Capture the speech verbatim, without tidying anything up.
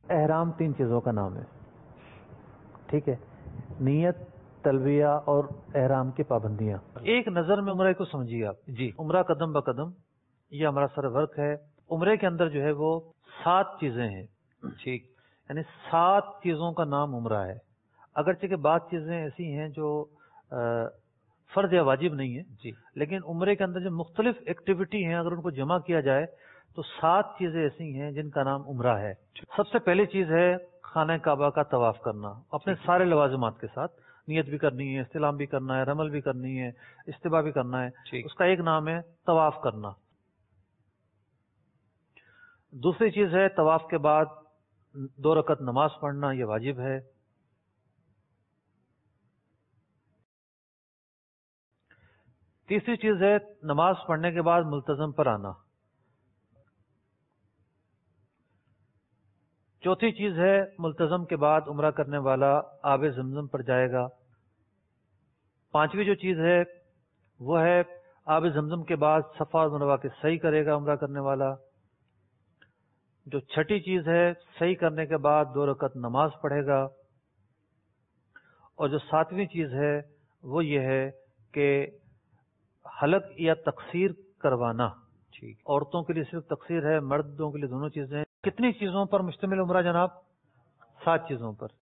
احرام تین چیزوں کا نام ہے، ٹھیک ہے؟ نیت، تلبیہ اور احرام کی پابندیاں۔ ایک نظر میں عمرے کو سمجھیے آپ جی، عمرہ قدم بقدم یہ ہمارا سر ورک ہے۔ عمرے کے اندر جو ہے وہ سات چیزیں ہیں، ٹھیک، یعنی سات چیزوں کا نام عمرہ ہے۔ اگرچہ کہ بعض چیزیں ایسی ہیں جو فرض یا واجب نہیں ہے جی، لیکن عمرے کے اندر جو مختلف ایکٹیویٹی ہیں اگر ان کو جمع کیا جائے تو سات چیزیں ایسی ہیں جن کا نام عمرہ ہے۔ سب سے پہلی چیز ہے خانہ کعبہ کا طواف کرنا اپنے سارے لوازمات کے ساتھ، نیت بھی کرنی ہے، استلام بھی کرنا ہے، رمل بھی کرنی ہے، استباء بھی کرنا ہے، اس کا ایک نام ہے طواف کرنا۔ دوسری چیز ہے طواف کے بعد دو رکعت نماز پڑھنا، یہ واجب ہے۔ تیسری چیز ہے نماز پڑھنے کے بعد ملتزم پر آنا۔ چوتھی چیز ہے ملتزم کے بعد عمرہ کرنے والا آب زمزم پر جائے گا۔ پانچویں جو چیز ہے وہ ہے آب زمزم کے بعد صفا اور مروہ کے سعی کرے گا عمرہ کرنے والا۔ جو چھٹی چیز ہے سعی کرنے کے بعد دو رکعت نماز پڑھے گا۔ اور جو ساتویں چیز ہے وہ یہ ہے کہ حلق یا تقصیر کروانا، ٹھیک، عورتوں کے لیے صرف تقصیر ہے، مردوں کے لیے دونوں چیزیں ہیں۔ کتنی چیزوں پر مشتمل عمرہ جناب؟ سات چیزوں پر۔